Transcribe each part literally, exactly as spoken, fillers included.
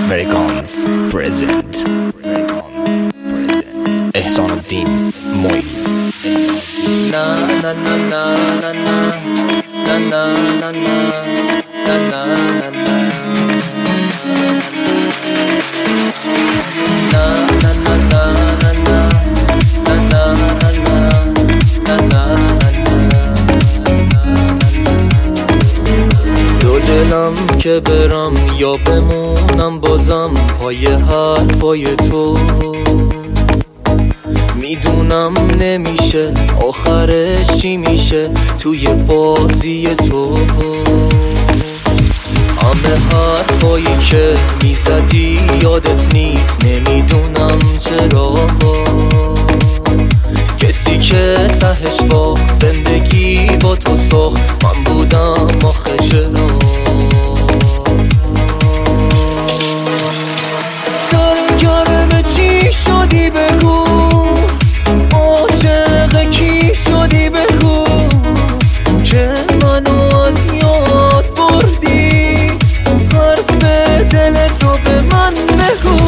فرکانس پرزنت احسان الدین موی na na na na na na na na na na na دو دلم که برم یا بمونم بازم پای حرفای تو میدونم نمیشه آخرش چی میشه توی بازی تو همه حرفایی که میزدی یادت نیست نمیدونم چرا کسی که تهش با زندگی با تو ساخت من بودم آخه چرا سرگرم چی شدی بگو عاشق کی شدی بگو که منو از یاد بردی حرف دل تو به من بگو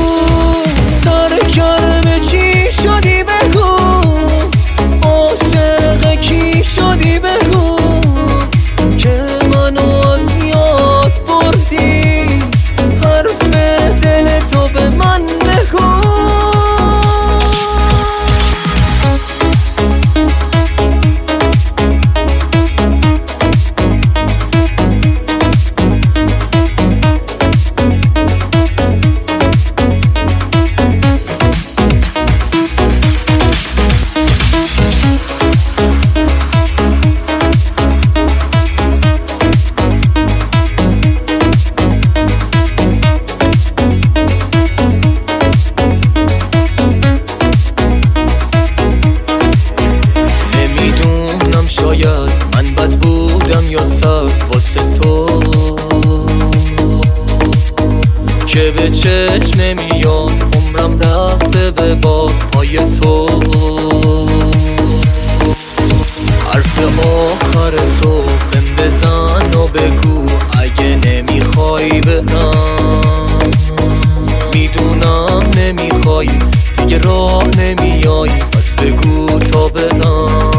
سرگرم چی شدی بگو عاشق کی شدی بگو که منو از یاد بردی حرف دل تو به من بگو شاید من بد بودم یا سر واسه تو که به چشم نمیاد عمرم رفته به بابای تو حرف آخر تو بهم بزن و بگو اگه نمیخوای برم میدونم نمیخوای دیگه راه نمیای پس بگو تا برم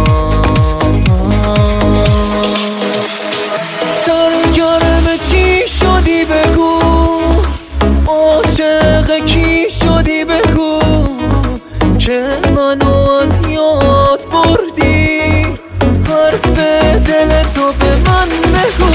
شدی بگو عاشق کی شدی بگو که منو از یاد بردی حرف دل تو به من بگو